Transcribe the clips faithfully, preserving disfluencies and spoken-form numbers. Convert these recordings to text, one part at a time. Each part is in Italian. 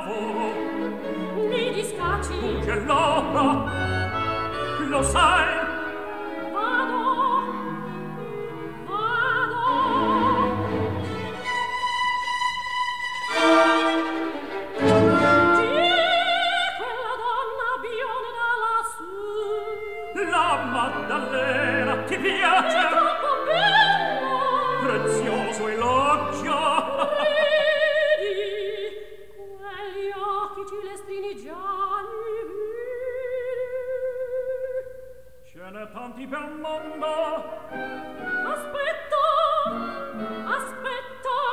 lavoro. Mi discaci. Punge l'opera, lo sai. Vado, vado. Chi è quella donna bionda lassù? La Maddalena, ti piace? È troppo bella. Prezioso elogio. Vedi, quegli occhi cilestrini gialli. Ce n'è tanti per mondo. Aspetta, aspetta.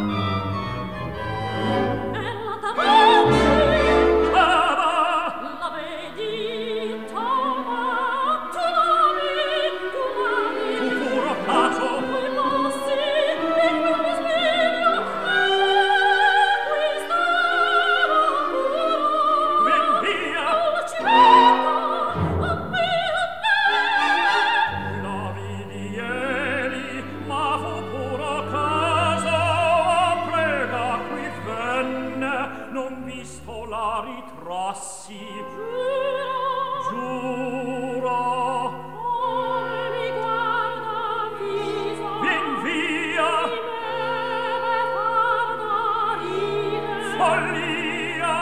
È la davanti. Tava, La vedi, Toma, tu l'avi, tu l'avi. fu puro caso. Quei passi, il mio risveglio, e qui stava puro. Vien via. Alla civetta, a me, a me. La vidi ieri, ma fu puro caso. Prega qui venne, non visto la ritrassi. Giuro, Giuro. come mi guarda viso. Vien via. Mi deve far da ridere. Follia.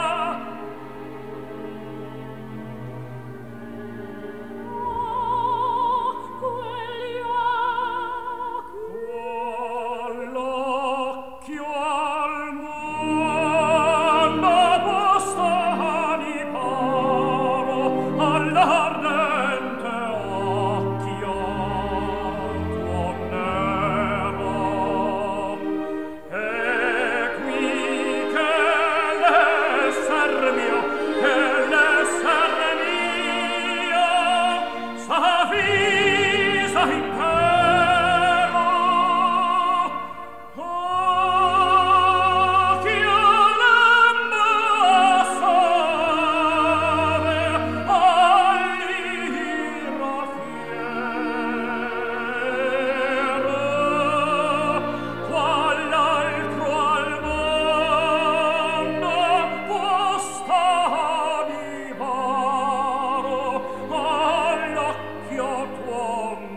Oh, quegli occhi. L'occhio al mondo posta di paro, all'ardente occhio tuo nero. E qui che l'esser mio, che l'esser mio s'avvisa intero. Occhio all'ambassade, all'ira fiero, qual altro al mondo posta di paro, all'occhio tuo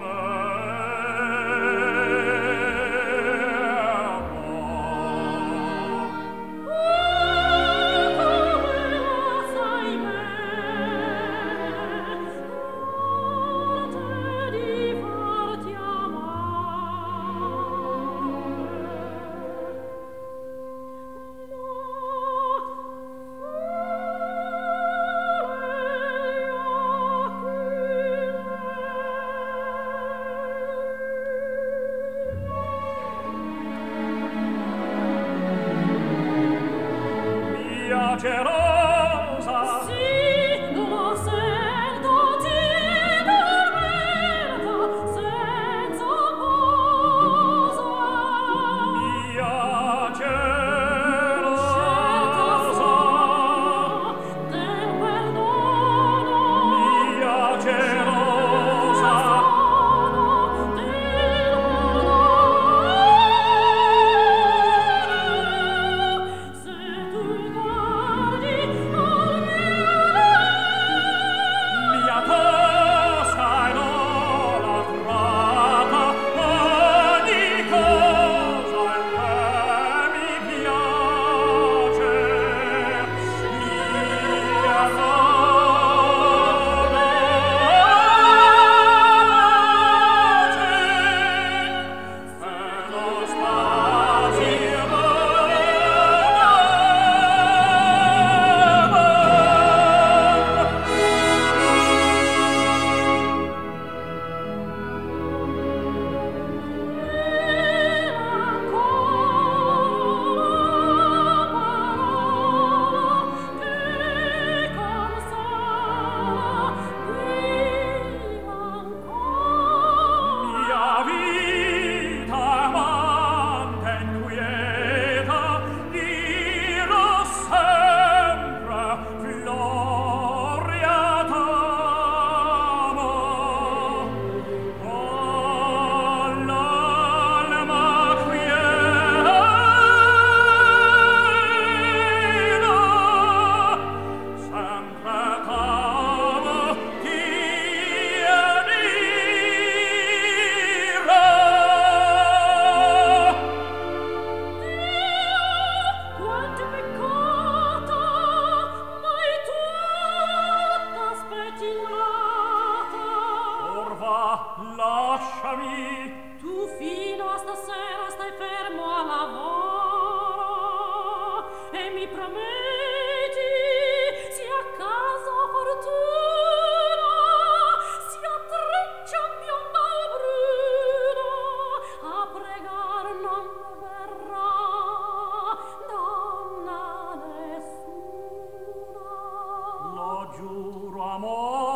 mia gerosa. Sì, lo sento, ti tormenta senza posa. Mia Scelta gerosa. del perdono. Mia gerosa. Sono del perdono. Se tu guardi lasciami. Tu fino a stasera stai fermo a lavoro e mi prometti, sia caso fortuna, sia treccia bionda o bruna, a pregar non verrà donna nessuna. Lo giuro, amore.